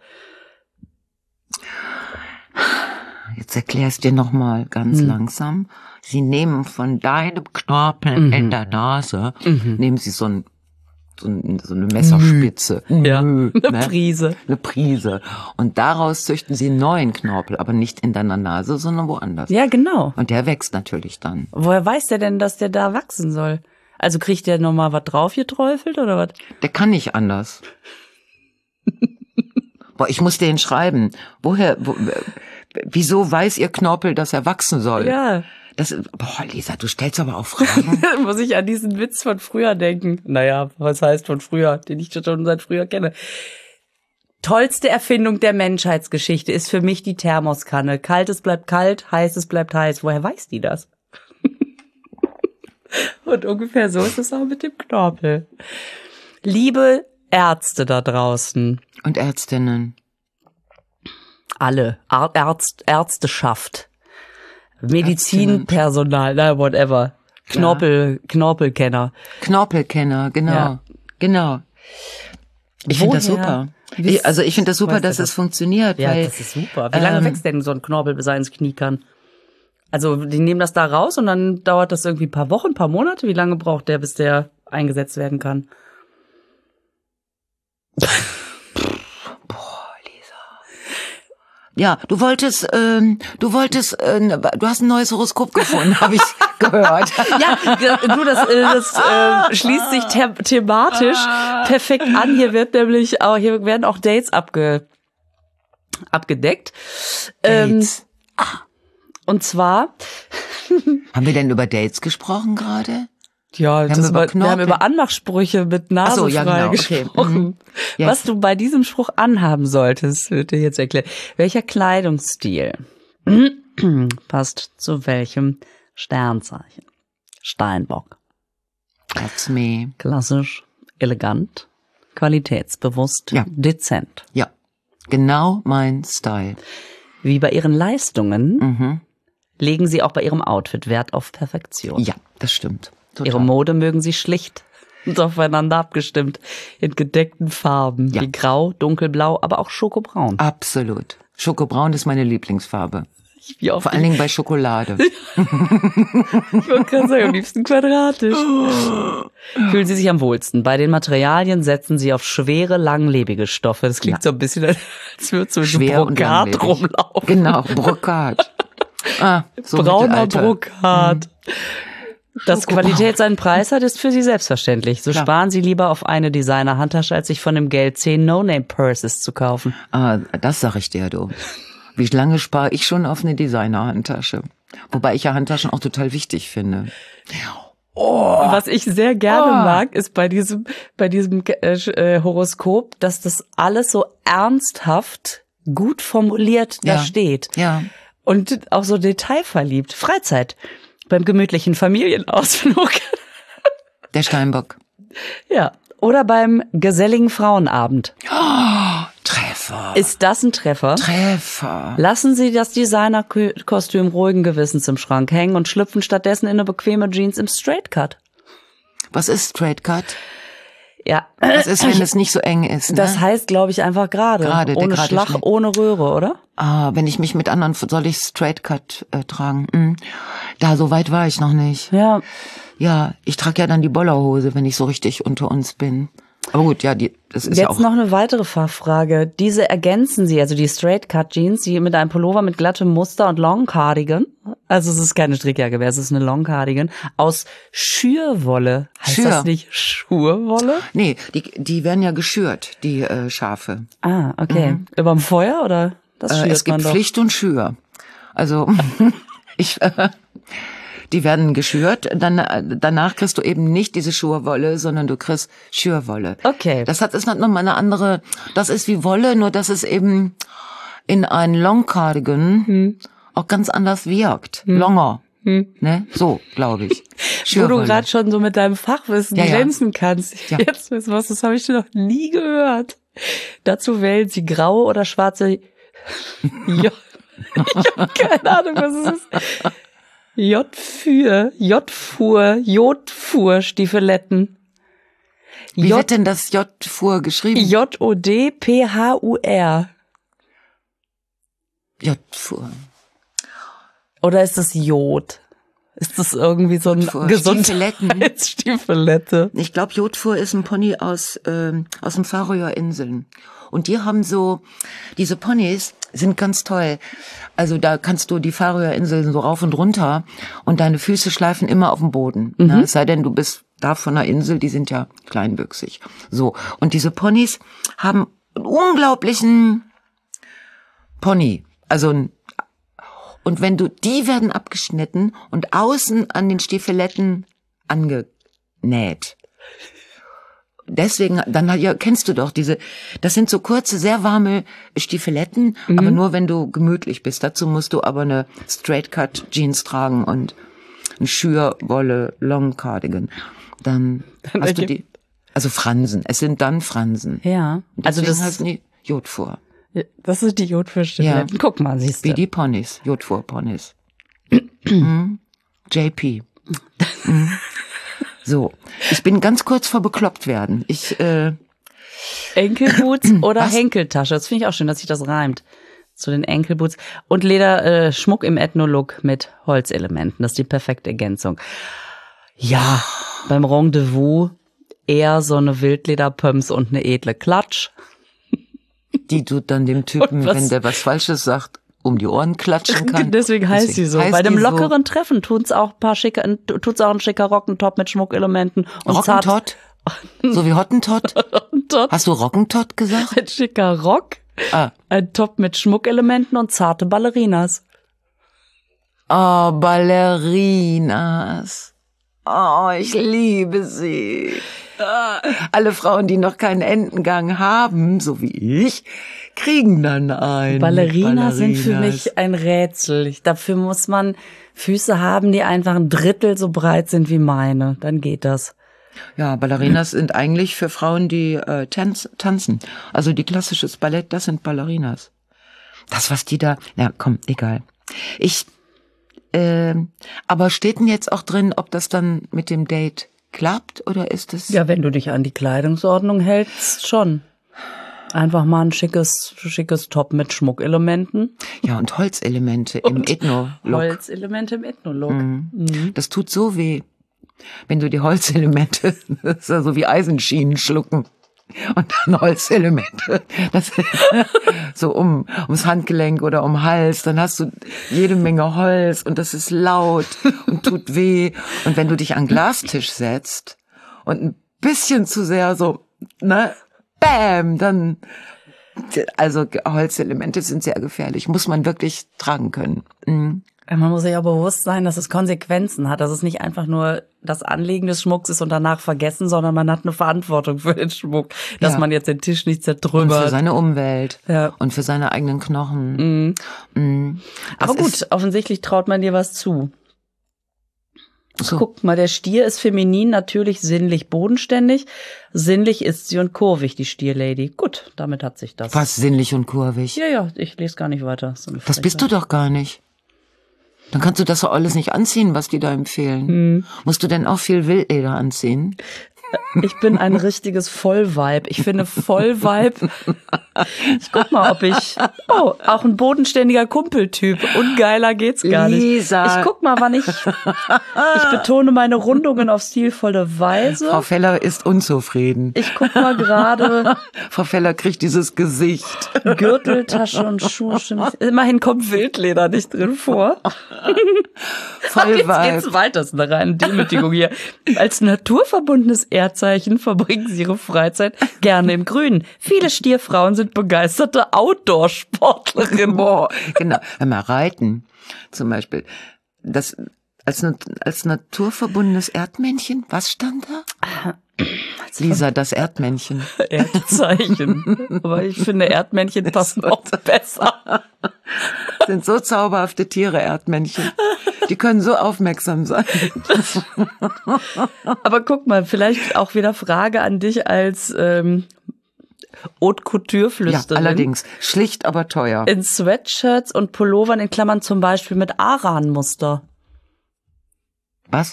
Jetzt erklär's dir nochmal ganz Hm. langsam. Sie nehmen von deinem Knorpel Mhm. in der Nase, Mhm. nehmen Sie so ein so, ein, so eine Messerspitze. Ja, Mh, eine ne? Prise. Eine Prise. Und daraus züchten Sie einen neuen Knorpel, aber nicht in deiner Nase, sondern woanders. Ja, genau. Und der wächst natürlich dann. Woher weiß der denn, dass der da wachsen soll? Also kriegt der nochmal was drauf geträufelt oder was? Der kann nicht anders. Boah, ich muss den schreiben. Woher, wo, wieso weiß Ihr Knorpel, dass er wachsen soll? Ja. Das, boah, Lisa, du stellst aber auch Fragen. Muss ich an diesen Witz von früher denken. Naja, was heißt von früher, den ich schon seit früher kenne. Tollste Erfindung der Menschheitsgeschichte ist für mich die Thermoskanne. Kaltes bleibt kalt, heißes bleibt heiß. Woher weiß die das? Und ungefähr so ist es auch mit dem Knorpel. Liebe Ärzte da draußen, Und Ärztinnen. alle, Ar- Ärzt, Ärzteschaft, Medizinpersonal, na whatever, Knorpel, Knorpelkenner. Knorpelkenner, genau. Ja. Genau. Ich finde das Woher super. wisst- Ich, also ich finde das super, weißt du dass das? es funktioniert. Ja, weil, das ist super. Wie lange ähm, wächst denn so ein Knorpel, bis er ins Knie kann? Also die nehmen das da raus und dann dauert das irgendwie ein paar Wochen, ein paar Monate. Wie lange braucht der, bis der eingesetzt werden kann? Ja, du wolltest, ähm, du wolltest, äh, du hast ein neues Horoskop gefunden, habe ich gehört. Ja, du, das, äh, das äh, schließt sich the thematisch perfekt an. Hier wird nämlich auch, hier werden auch Dates abge abgedeckt. Dates. Ähm, und zwar, Haben wir denn über Dates gesprochen gerade? ja, haben das über war, wir Knorpel- haben über Anmachsprüche mit Nase Ach so, ja, frei genau, okay. gesprochen. Mhm. Ja. Was du bei diesem Spruch anhaben solltest, wird dir jetzt erklärt. Welcher Kleidungsstil passt zu welchem Sternzeichen? Steinbock. That's me. Klassisch, elegant, qualitätsbewusst, Ja. dezent. Ja, genau mein Style. Wie bei ihren Leistungen Mhm. legen sie auch bei ihrem Outfit Wert auf Perfektion. Ja, das stimmt. Total. Ihre Mode mögen sie schlicht und aufeinander abgestimmt, in gedeckten Farben, Ja. wie grau, dunkelblau, aber auch schokobraun. Absolut. Schokobraun ist meine Lieblingsfarbe. Wie oft Vor allen Dingen bei Schokolade. ich wollte gerade sagen, am liebsten quadratisch. Fühlen sie sich am wohlsten. Bei den Materialien setzen sie auf schwere, langlebige Stoffe. Das klingt so ein bisschen, als würde so Schwer ein und Brokat langlebig. rumlaufen. Genau, Brokat. Ah, so Brauner Mittelalter. Brokat. Dass Schokobraun. Qualität seinen Preis hat, ist für sie selbstverständlich. So Klar. sparen sie lieber auf eine Designer-Handtasche, als sich von dem Geld zehn No-Name-Purses zu kaufen. Ah, das sag ich dir, du. Wie lange spare ich schon auf eine Designer-Handtasche? Wobei ich ja Handtaschen auch total wichtig finde. Was ich sehr gerne Oh. mag, ist bei diesem, bei diesem äh, äh, Horoskop, dass das alles so ernsthaft gut formuliert da Ja. steht. Ja. Und auch so detailverliebt. Freizeit. Beim gemütlichen Familienausflug. Der Steinbock. Ja. Oder beim geselligen Frauenabend. Treffer. Ist das ein Treffer? Treffer. Lassen Sie das Designerkostüm ruhigen Gewissens im Schrank hängen und schlüpfen stattdessen in eine bequeme Jeans im Straight Cut. Was ist Straight Cut? Ja. Was ist, wenn es nicht so eng ist? Ne? Das heißt, glaube ich, einfach gerade. Gerade, der Ohne gerade Schlag, Schnitt. ohne Röhre, oder? Ah, wenn ich mich mit anderen, soll ich Straight Cut äh, tragen? Hm. Da, so weit war ich noch nicht. Ja. Ja, ich trage ja dann die Bollerhose, wenn ich so richtig unter uns bin. Aber gut, ja, die, das ist Jetzt ja auch... noch eine weitere Fachfrage. Diese ergänzen Sie, also die Straight Cut Jeans, die mit einem Pullover mit glattem Muster und Long Cardigan. Also es ist keine Strickjacke mehr, es ist eine Long Cardigan aus Schürwolle. Heißt Schür. das nicht Schurwolle? Nee, die, die werden ja geschürt, die äh, Schafe. Ah, okay. Überm Feuer oder? Das schürt Äh, es gibt man doch. Pflicht und Schür. Also ich, äh, die werden geschürt. Dann äh, danach kriegst du eben nicht diese Schurwolle, sondern du kriegst Schürwolle. Okay. Das hat ist nochmal eine andere. Das ist wie Wolle, nur dass es eben in ein Long Cardigan Hm. auch ganz anders wirkt. Longer. Hm. Ne? So, glaube ich. Wo du Schürwolle. gerade schon so mit deinem Fachwissen Ja, ja. glänzen kannst. Ja. Jetzt wissen was, das habe ich noch nie gehört. Dazu wählen sie graue oder schwarze J. Ich habe keine Ahnung, was es ist. J-Fuhr, J-Fuhr, Jodfuhr-Stiefeletten. Wie J- wird denn das J-Fuhr geschrieben? J O D P H U R. J-Fuhr. Oder ist das Jod? Ist das irgendwie so ein Jodfuhr, Gesundheitsstiefelette? Ich glaube, Jodfuhr ist ein Pony aus, ähm, aus den Färöerinseln. Und die haben so, diese Ponys sind ganz toll. Also da kannst du die Färöerinseln so rauf und runter und deine Füße schleifen immer auf dem Boden. Mhm. Ne? Es sei denn, du bist da von der Insel, die sind ja kleinwüchsig. So. Und diese Ponys haben einen unglaublichen Pony. Also ein Und wenn du, die werden abgeschnitten und außen an den Stiefeletten angenäht. Deswegen, dann ja, kennst du doch diese, das sind so kurze, sehr warme Stiefeletten, mhm. aber nur wenn du gemütlich bist. Dazu musst du aber eine Straight Cut Jeans tragen und ein Schürwolle Long Cardigan. Dann, dann hast du die, also Fransen. Es sind dann Fransen. Ja. Also das heißt nie Jodfuhr. Das sind die Jodfuhr-Stiefeletten. Ja. Guck mal, siehst du. Wie die Ponys, Jodfuhr-Ponys. mhm. J P. Mhm. So, ich bin ganz kurz vor bekloppt werden. Ich äh Enkelboots oder Was? Henkeltasche. Das finde ich auch schön, dass sich das reimt. Zu den Enkelboots. Und Leder, äh, Schmuck im Ethno-Look mit Holzelementen. Das ist die perfekte Ergänzung. Ja, beim Rendezvous eher so eine Wildlederpumps und eine edle Klatsch. Die du dann dem Typen, wenn der was Falsches sagt, um die Ohren klatschen kann. Deswegen heißt Deswegen sie so. Heißt Bei dem lockeren so. Treffen tut's auch ein paar schicke, tut's auch ein schicker Rockentop mit Schmuckelementen und Rockentott? So wie Hottentott? Hottentott. Hast du Rockentott gesagt? Ein schicker Rock, ah. ein Top mit Schmuckelementen und zarte Ballerinas. Oh, Ballerinas. Oh, ich liebe sie. Alle Frauen, die noch keinen Entengang haben, so wie ich, kriegen dann einen. Ballerinas sind für mich ein Rätsel. Ich, dafür muss man Füße haben, die einfach ein Drittel so breit sind wie meine. Dann geht das. Ja, Ballerinas sind eigentlich für Frauen, die äh, tanz, tanzen. Also die klassisches Ballett, das sind Ballerinas. Das, was die da... Ja, komm, egal. Ich... Äh, aber steht denn jetzt auch drin, ob das dann mit dem Date klappt oder ist es? Ja, wenn du dich an die Kleidungsordnung hältst, schon. Einfach mal ein schickes, schickes Top mit Schmuckelementen. Ja, und Holzelemente und im Ethno-Look. Holzelemente im Ethno-Look. Mhm. Mhm. Das tut so weh, wenn du die Holzelemente, das ist ja so wie Eisenschienen schlucken. Und dann Holzelemente, das so um ums Handgelenk oder um den Hals, dann hast du jede Menge Holz und das ist laut und tut weh. Und wenn du dich an den Glastisch setzt und ein bisschen zu sehr so, ne, bam, dann, also Holzelemente sind sehr gefährlich, muss man wirklich tragen können. Mhm. Man muss sich auch bewusst sein, dass es Konsequenzen hat, dass es nicht einfach nur das Anlegen des Schmucks ist und danach vergessen, sondern man hat eine Verantwortung für den Schmuck, dass ja. man jetzt den Tisch nicht zertrümmert. Und für seine Umwelt ja. und für seine eigenen Knochen. Mhm. Mhm. Aber gut, offensichtlich traut man dir was zu. So. Guck mal, der Stier ist feminin, natürlich sinnlich bodenständig. Sinnlich ist sie und kurvig, die Stierlady. Gut, damit hat sich das. Was sinnlich und kurvig? Ja, ja, ich lese gar nicht weiter. So das bist du doch gar nicht. Dann kannst du das doch alles nicht anziehen, was die da empfehlen. Hm. Musst du denn auch viel Wildleder anziehen? Ich bin ein richtiges Vollweib. Ich finde Vollweib. Ich guck mal, ob ich. Oh, auch ein bodenständiger Kumpeltyp. Ungeiler geht's gar nicht. Lisa. Ich guck mal, wann ich. Ich betone meine Rundungen auf stilvolle Weise. Frau Feller ist unzufrieden. Ich guck mal gerade. Frau Feller kriegt dieses Gesicht. Gürtel, Tasche und Schuhe. Immerhin kommt Wildleder nicht drin vor. Vollweib. Jetzt geht's weiter. Das ist eine reine Demütigung hier. Als naturverbundenes Erdzeichen verbringen sie ihre Freizeit gerne im Grünen. Viele Stierfrauen sind begeisterte Outdoor-Sportlerinnen. Boah, genau. Wenn wir reiten, zum Beispiel, das als, als naturverbundenes Erdmännchen, was stand da? Lisa, das Erdmännchen. Erdzeichen. Aber ich finde, Erdmännchen passen auch besser. Sind so zauberhafte Tiere, Erdmännchen. Die können so aufmerksam sein. Aber guck mal, vielleicht auch wieder Frage an dich als ähm, Haute Couture-Flüsterin. Ja, allerdings. Schlicht, aber teuer. In Sweatshirts und Pullovern in Klammern zum Beispiel mit Aran-Muster. Was?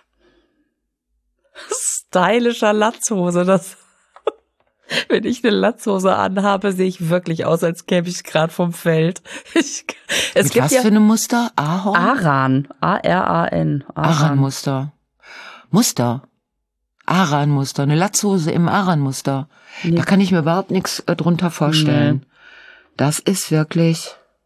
Stylischer Latzhose, das... Wenn ich eine Latzhose anhabe, sehe ich wirklich aus, als käme ich gerade vom Feld. Ich, es Mit gibt was ja für einem Muster? Ahorn? Aran. A R A N. Aran-Muster. Muster. Aran-Muster. Eine Latzhose im Aran-Muster. Nee. Da kann ich mir überhaupt nichts äh, drunter vorstellen. Nee. Das ist wirklich...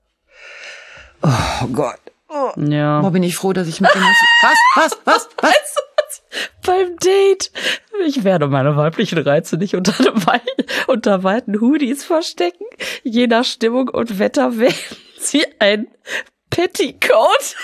Oh Gott. Oh. Ja. Boah, bin ich froh, dass ich mit dem... Was? Was? Was? Was? Beim Date. Ich werde meine weiblichen Reize nicht unter, Wei- unter weiten Hoodies verstecken. Je nach Stimmung und Wetter wählen sie ein Petticoat.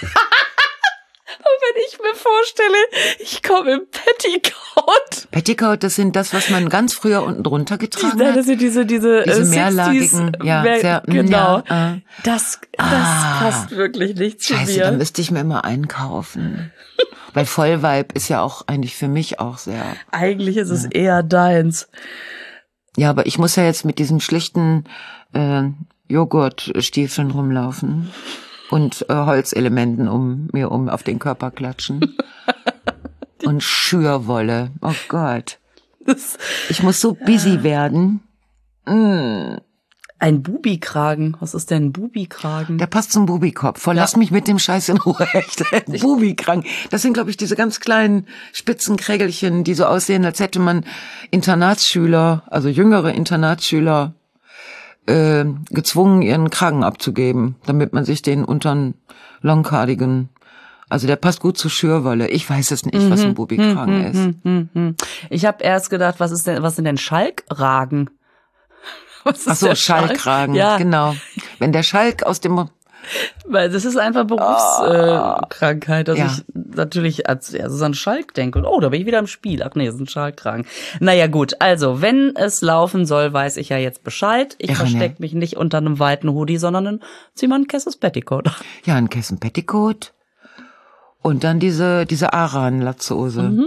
Und wenn ich mir vorstelle, ich komme im Petticoat. Petticoat, das sind das, was man ganz früher unten drunter getragen Nein, hat. das sind diese, diese, diese äh, mehrlagigen, ja, mehr, sehr, genau. Ja, äh. Das, das Ah. passt wirklich nicht zu Scheiße, mir. dann müsste ich mir immer einkaufen. Weil Vollweib ist ja auch eigentlich für mich auch sehr... Eigentlich ist es eher deins. Ja, aber ich muss ja jetzt mit diesen schlichten äh, Joghurtstiefeln rumlaufen und äh, Holzelementen um mir um auf den Körper klatschen. Und Schürwolle. Oh Gott. Ich muss so busy werden. Mm. Ein Bubikragen. Was ist denn ein Bubikragen? Der passt zum Bubikopf. Verlass ja. mich mit dem Scheiß in Ruhe. Echt. Bubikragen. Das sind, glaube ich, diese ganz kleinen Spitzenkrägelchen, die so aussehen, als hätte man Internatsschüler, also jüngere Internatsschüler, äh, gezwungen, ihren Kragen abzugeben, damit man sich den untern Longcardigan... Also der passt gut zu Schürwolle. Ich weiß es nicht, was ein Bubikragen ist. Ich habe erst gedacht, was ist denn, was sind denn Schalkragen? Was ist Ach so, Schalkragen, ja. Genau. Wenn der Schalk aus dem... Weil das ist einfach Berufskrankheit, dass ja. ich natürlich als also an Schalk denke und oh, da bin ich wieder im Spiel. Ach nee, das ist ein Schalkragen. Naja gut, also wenn es laufen soll, weiß ich ja jetzt Bescheid. Ich ja, verstecke mich nicht unter einem weiten Hoodie, sondern in, zieh mal ein Kesses Petticoat. Ja, ein Kessen Petticoat und dann diese diese Aran-Latzhose. Mhm.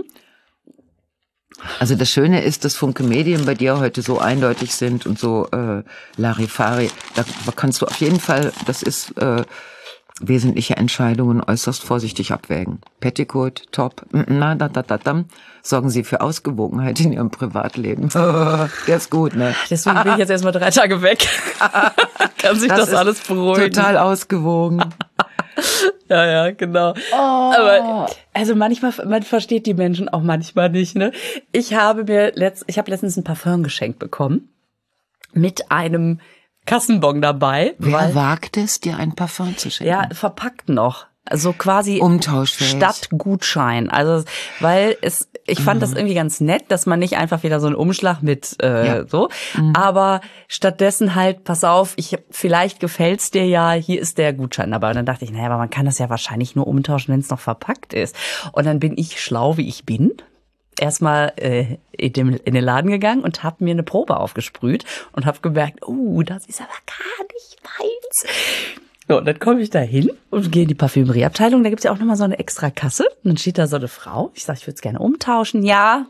Also das Schöne ist, dass Funke Medien bei dir heute so eindeutig sind und so äh, Larifari. Da kannst du auf jeden Fall, das ist äh, wesentliche Entscheidungen äußerst vorsichtig abwägen. Petticoat, Top, na, da, da, da, da. Sorgen Sie für Ausgewogenheit in Ihrem Privatleben. Der ist gut, ne? Deswegen bin ich jetzt erstmal drei Tage weg. Kann sich das, das alles beruhigen. Total ausgewogen. Ja, ja, genau. Oh. Aber also manchmal, man versteht die Menschen auch manchmal nicht, ne? Ich habe mir letzt, ich habe letztens ein Parfum geschenkt bekommen mit einem Kassenbon dabei. Wer weil, wagt es, dir ein Parfum zu schenken? Ja, verpackt noch. Also quasi umtauschfähig. Statt Gutschein. Also, weil es, ich fand mhm. das irgendwie ganz nett, dass man nicht einfach wieder so einen Umschlag mit äh, ja. so, mhm. aber stattdessen halt, pass auf, ich vielleicht gefällt's dir ja, hier ist der Gutschein dabei. Und dann dachte ich, naja, aber man kann das ja wahrscheinlich nur umtauschen, wenn es noch verpackt ist. Und dann bin ich schlau, wie ich bin, erstmal äh, in, dem, in den Laden gegangen und habe mir eine Probe aufgesprüht und habe gemerkt, oh, das ist aber gar nicht meins. So, und dann komme ich da hin und gehe in die Parfümerieabteilung. Da gibt's ja auch nochmal so eine extra Kasse. Und dann steht da so eine Frau. Ich sage, ich würde es gerne umtauschen. Ja,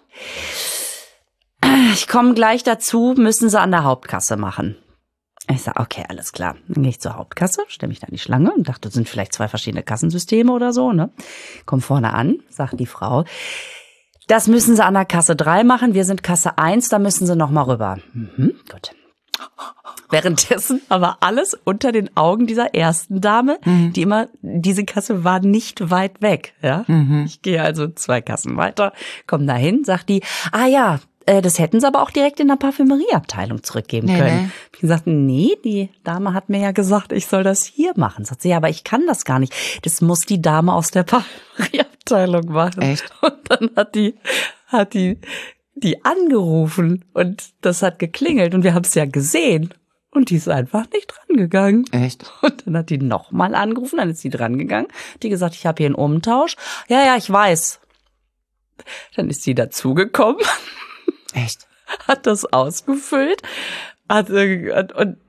ich komme gleich dazu, müssen Sie an der Hauptkasse machen. Ich sage, okay, alles klar. Dann gehe ich zur Hauptkasse, stelle mich da in die Schlange und dachte, das sind vielleicht zwei verschiedene Kassensysteme oder so. Ne? Komm vorne an, sagt die Frau, das müssen Sie an der Kasse drei machen. Wir sind Kasse eins, da müssen Sie nochmal rüber. Mhm, gut. Währenddessen aber alles unter den Augen dieser ersten Dame, mhm. die immer, diese Kasse war nicht weit weg, ja. Mhm. Ich gehe also zwei Kassen weiter, komme da hin, sagt die, ah ja, äh, das hätten sie aber auch direkt in der Parfümerieabteilung zurückgeben nee, können. Nee. Ich gesagt, nee, die Dame hat mir ja gesagt, ich soll das hier machen. Sagt sie, ja, aber ich kann das gar nicht. Das muss die Dame aus der Parfümerieabteilung machen. Echt? Und dann hat die, hat die, die angerufen und das hat geklingelt und wir haben es ja gesehen. Und die ist einfach nicht drangegangen. Echt? Und dann hat die nochmal angerufen, dann ist sie drangegangen. Die gesagt, ich habe hier einen Umtausch. Ja, ja, ich weiß. Dann ist sie dazugekommen. Echt? Hat das ausgefüllt. Hat, und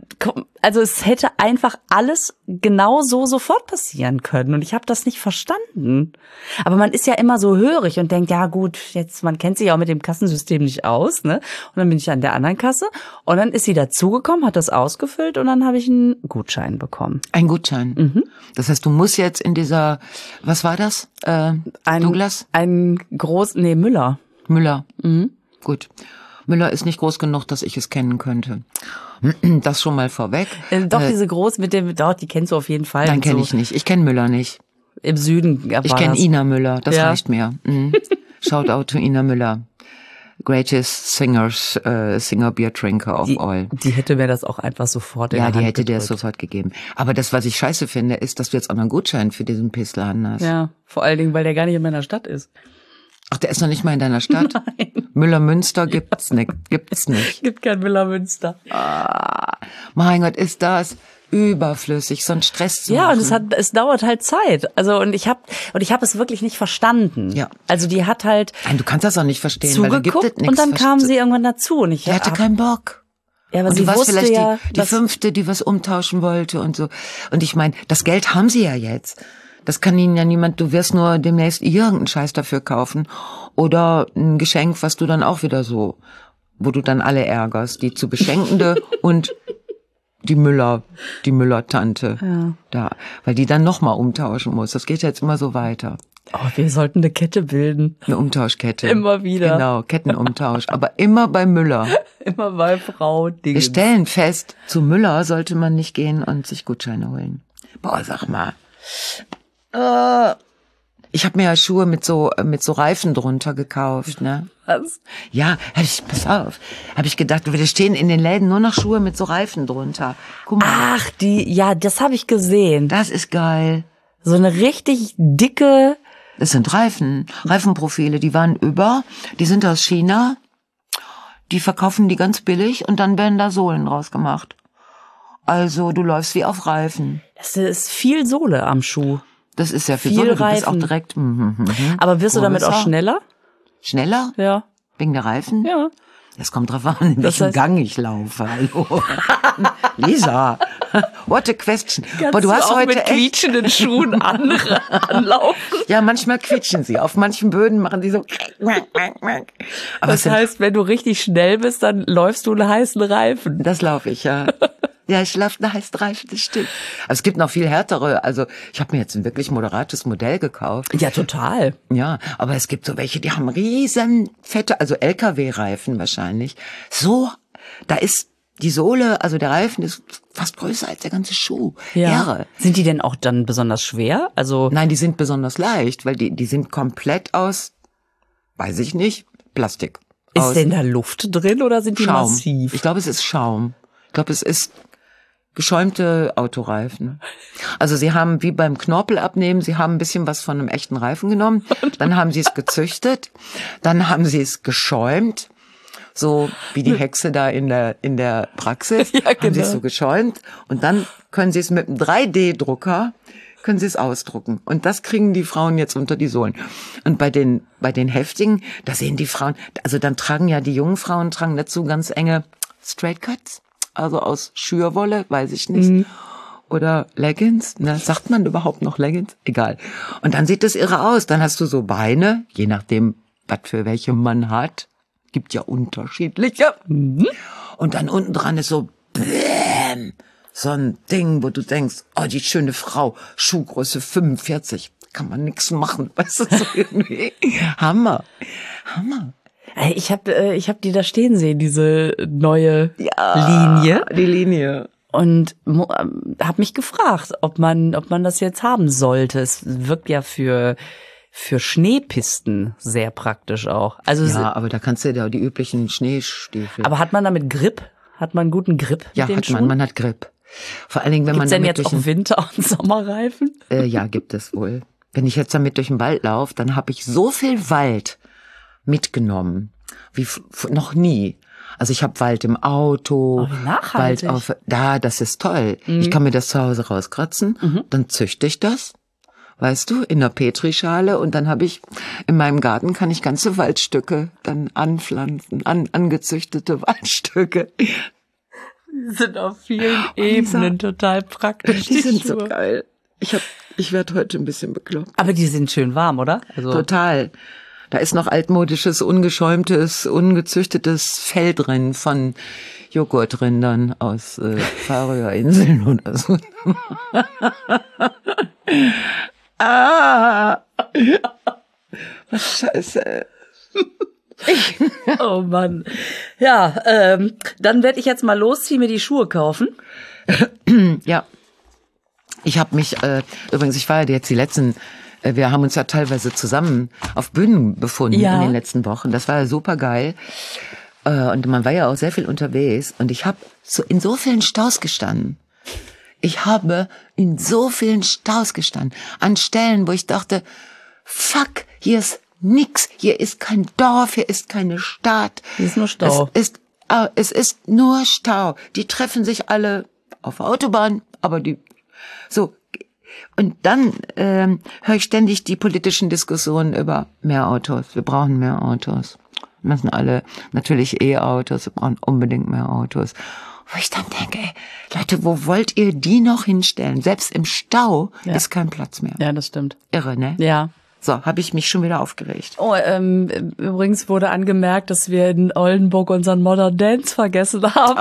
also es hätte einfach alles genau so sofort passieren können und ich habe das nicht verstanden. Aber man ist ja immer so hörig und denkt, ja gut, jetzt man kennt sich auch mit dem Kassensystem nicht aus, ne? Und dann bin ich an der anderen Kasse und dann ist sie dazugekommen, hat das ausgefüllt und dann habe ich einen Gutschein bekommen. Ein Gutschein. Mhm. Das heißt, du musst jetzt in dieser, was war das? Äh, Ein, Douglas? Ein groß, nee, Müller. Müller. Mhm. Gut. Müller ist nicht groß genug, dass ich es kennen könnte. Das schon mal vorweg. Äh, doch, äh, diese groß mit dem, doch, die kennst du auf jeden Fall. Nein, kenne so. ich nicht. Ich kenne Müller nicht. Im Süden war Ich kenne das. Ina Müller, das Ja. reicht mir. Mhm. Shout out to Ina Müller. Greatest singers, uh, singer beer drinker of Die, all. die hätte mir das auch einfach sofort in Ja, der die Hand hätte dir das gedrückt. sofort gegeben. Aber das, was ich scheiße finde, ist, dass du jetzt auch noch einen Gutschein für diesen Pisseladen hast. Ja, vor allen Dingen, weil der gar nicht in meiner Stadt ist. Ach, der ist noch nicht mal in deiner Stadt? Nein. Müller-Münster gibt's nicht. Gibt's nicht. Gibt kein Müller-Münster. Ah, mein Gott, ist das überflüssig, so einen Stress zu Ja, machen. und es hat, es dauert halt Zeit. Also und ich habe und ich habe es wirklich nicht verstanden. Ja. Also die hat halt Nein, du kannst das auch nicht verstehen, weil da gibt es zugeguckt nichts. und dann kam verste- sie irgendwann dazu und ich Die hatte hab- keinen Bock. ja, aber Und sie du warst wusste vielleicht ja, die, die dass- Fünfte, die was umtauschen wollte und so. Und ich meine, das Geld haben sie ja jetzt. Das kann ihnen ja niemand, du wirst nur demnächst irgendeinen Scheiß dafür kaufen. Oder ein Geschenk, was du dann auch wieder so, wo du dann alle ärgerst. Die zu Beschenkende und die Müller, die Müller-Tante. Ja. Da, weil die dann nochmal umtauschen muss. Das geht ja jetzt immer so weiter. Oh, wir sollten eine Kette bilden. Eine Umtauschkette. Immer wieder. Genau, Kettenumtausch. Aber immer bei Müller. Immer bei Frau Wir Dinge. stellen fest, zu Müller sollte man nicht gehen und sich Gutscheine holen. Boah, sag mal. Äh, ich habe mir ja Schuhe mit so mit so Reifen drunter gekauft, ne? Was? Ja, hab ich, pass auf, habe ich gedacht, wir stehen in den Läden nur noch Schuhe mit so Reifen drunter. Guck mal, Ach, die, ja, das habe ich gesehen. das ist geil. So eine richtig dicke. Das sind Reifen, Reifenprofile, die waren über, die sind aus China. Die verkaufen die ganz billig und dann werden da Sohlen draus gemacht. Also du läufst wie auf Reifen. Das ist viel Sohle am Schuh. Das ist ja viel, Viel Sonne, du bist auch Reifen. direkt. Mhm, mhm. Aber wirst du damit auch Größer. schneller? Schneller? Ja. Wegen der Reifen? Ja. Das kommt drauf an, in Das welchem heißt- Gang ich laufe. Hallo. Lisa, what a question. Aber du hast auch heute mit echt, quietschenden Schuhen anre- anlaufen? ja, manchmal quietschen sie. Auf manchen Böden machen die so. Aber es Das sind, heißt, wenn du richtig schnell bist, dann läufst du einen heißen Reifen. das laufe ich, ja. Ja, ich laufe eine heiße Reifen, das stimmt. Aber es gibt noch viel härtere. Also ich habe mir jetzt ein wirklich moderates Modell gekauft. Ja, total. Ja, aber es gibt so welche, die haben riesen fette, also L K W-Reifen wahrscheinlich. So, da ist die Sohle, also der Reifen ist fast größer als der ganze Schuh. Irre. Sind die denn auch dann besonders schwer? Also, Nein, die sind besonders leicht, weil die, die sind komplett aus, weiß ich nicht, Plastik. ist aus denn da Luft drin oder sind die Schaum. massiv? Ich glaube, es ist Schaum. Ich glaube, es ist geschäumte Autoreifen. Also sie haben wie beim Knorpel abnehmen, sie haben ein bisschen was von einem echten Reifen genommen, dann haben sie es gezüchtet, dann haben sie es geschäumt, so wie die Hexe da in der in der Praxis, Ja, haben sie es genau. so geschäumt und dann können sie es mit einem drei D Drucker können sie es ausdrucken und das kriegen die Frauen jetzt unter die Sohlen. Und bei den bei den heftigen, da sehen die Frauen, also dann tragen ja die jungen Frauen tragen dazu ganz enge Straight Cuts. Also aus Schürwolle, weiß ich nicht. Mhm. Oder Leggings, ne? Sagt man überhaupt noch Leggings? Egal. Und dann sieht das irre aus. Dann hast du so Beine, je nachdem, was für welche man hat. Gibt ja unterschiedliche. Mhm. Und dann unten dran ist so, bäm, so ein Ding, wo du denkst, oh, die schöne Frau, Schuhgröße fünfundvierzig, kann man nix machen. Weißt du, so irgendwie. Hammer. Hammer. Ey, Ich habe äh, ich hab die da stehen sehen, diese neue Ja, Linie. Die Linie. Und mo- ähm, habe mich gefragt, ob man, ob man das jetzt haben sollte. Es wirkt ja für für Schneepisten sehr praktisch auch. Also, Ja, aber da kannst du ja die üblichen Schneestiefel. aber hat man damit Grip? Hat man guten Grip mit ja, den hat Schuhen? man, man hat Grip. Vor allen Dingen, wenn Gibt's man denn damit jetzt durch auch Winter- und Sommerreifen? den, äh, ja, gibt es wohl. Wenn ich jetzt damit durch den Wald laufe, dann habe ich so viel Wald mitgenommen wie f- f- noch nie. Also ich habe Wald im Auto, Oh, wie nachhaltig. Wald auf, da, das ist toll. Ich kann mir das zu Hause rauskratzen, dann züchte ich das, weißt du, in einer Petrischale und dann habe ich in meinem Garten kann ich ganze Waldstücke dann anpflanzen, an, angezüchtete Waldstücke. Die sind auf vielen Ebenen total praktisch. Die sind so Schuhe. geil. Ich hab, ich werde heute ein bisschen bekloppt. Aber die sind schön warm, oder? Also Total. Da ist noch altmodisches, ungeschäumtes, ungezüchtetes Fell drin von Joghurtrindern aus äh, Färöerinseln oder so. ah! Was Scheiße. oh Mann. Ja, ähm, dann werde ich jetzt mal losziehen, mir die Schuhe kaufen. Ja. Ich habe mich, äh, übrigens, ich war ja jetzt die letzten, äh, wir haben uns ja teilweise zusammen auf Bühnen befunden Ja. in den letzten Wochen. Das war ja super geil. Äh, und man war ja auch sehr viel unterwegs. Und ich habe so in so vielen Staus gestanden. Ich habe in so vielen Staus gestanden. An Stellen, wo ich dachte, fuck, hier ist nix. Hier ist kein Dorf, hier ist keine Stadt. Hier ist nur Stau. Es ist, äh, es ist nur Stau. Die treffen sich alle auf der Autobahn, aber die so. Und dann ähm, höre ich ständig die politischen Diskussionen über mehr Autos. Wir brauchen mehr Autos. Wir müssen alle, natürlich E-Autos, wir brauchen unbedingt mehr Autos. Wo ich dann denke, ey, Leute, wo wollt ihr die noch hinstellen? Selbst im Stau Ja. ist kein Platz mehr. Ja, das stimmt. Irre, ne? Ja. So, habe ich mich schon wieder aufgeregt. Oh, ähm, übrigens wurde angemerkt, dass wir in Oldenburg unseren Modern Dance vergessen haben.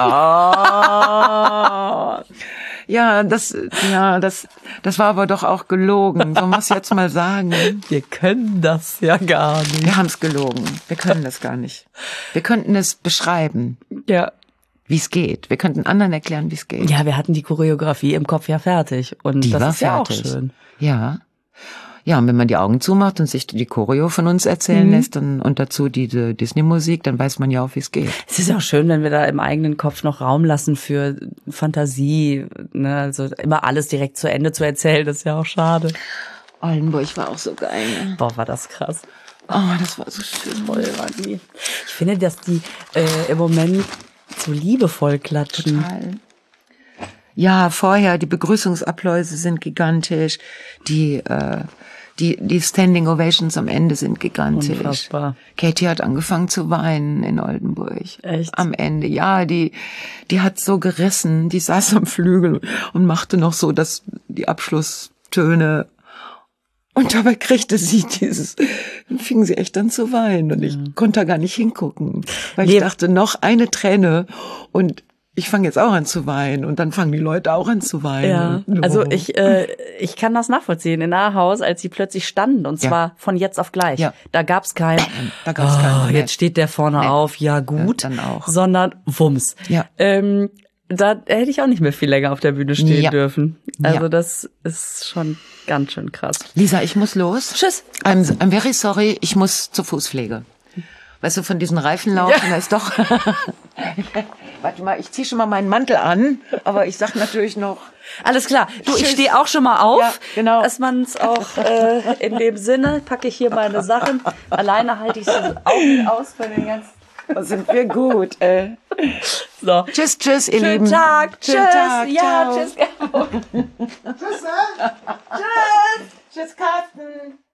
Ah. Ja, das, ja, das, das war aber doch auch gelogen. So muss ich jetzt mal sagen. Wir können das ja gar nicht. Wir haben es gelogen. Wir können das gar nicht. Wir könnten es beschreiben, Ja. wie es geht. Wir könnten anderen erklären, wie es geht. Ja, wir hatten die Choreografie im Kopf ja fertig. Und Die das war ist ja auch fertig. schön. Ja. Ja, und wenn man die Augen zumacht und sich die Choreo von uns erzählen Mhm. lässt dann, und dazu diese Disney-Musik, dann weiß man ja auch, wie es geht. Es ist auch schön, wenn wir da im eigenen Kopf noch Raum lassen für Fantasie. Ne? Also immer alles direkt zu Ende zu erzählen, das ist ja auch schade. Oldenburg war auch so geil. Ne? Boah, war das krass. Oh, das war so schön. Voll war die. Ich finde, dass die äh, im Moment so liebevoll klatschen. Total. Ja, vorher, die Begrüßungsabläuse sind gigantisch, die, äh, die, die Standing Ovations am Ende sind gigantisch. Unfassbar. Katie hat angefangen zu weinen in Oldenburg. Echt? Am Ende, ja, die, die hat so gerissen, die saß am Flügel und machte noch so das, die Abschlusstöne. Und dabei kriegte sie dieses, dann fing sie echt an zu weinen und ich konnte da gar nicht hingucken, weil Nee. ich dachte, noch eine Träne und ich fange jetzt auch an zu weinen und dann fangen die Leute auch an zu weinen. Ja, also ich äh, ich kann das nachvollziehen. In Ahaus, als sie plötzlich standen, und Ja. zwar von jetzt auf gleich, Ja. da gab's kein, Da gab's oh, keinen, nee. jetzt steht der vorne Nee. auf, ja gut, Ja, dann auch. sondern Wumms. Ja. Ähm, da hätte ich auch nicht mehr viel länger auf der Bühne stehen Ja. dürfen. Also Ja. das ist schon ganz schön krass. Lisa, ich muss los. Tschüss. I'm, I'm very sorry, ich muss zur Fußpflege. Weißt du, von diesen Reifenlaufen, da ist doch... Warte mal, ich ziehe schon mal meinen Mantel an, aber ich sag natürlich noch... Alles klar. Du, ich Tschüss. stehe auch schon mal auf, Ja, genau. dass man es auch äh, in dem Sinne, packe ich hier meine Sachen. Alleine halte ich es auch nicht aus für den ganzen... Da sind wir gut, ey. So. Tschüss, tschüss, ihr Schönen Lieben. Tag. Tschüss. Schönen Tag, Ja, ciao. tschüss. Tschüss, ne? Tschüss. Tschüss, Carsten.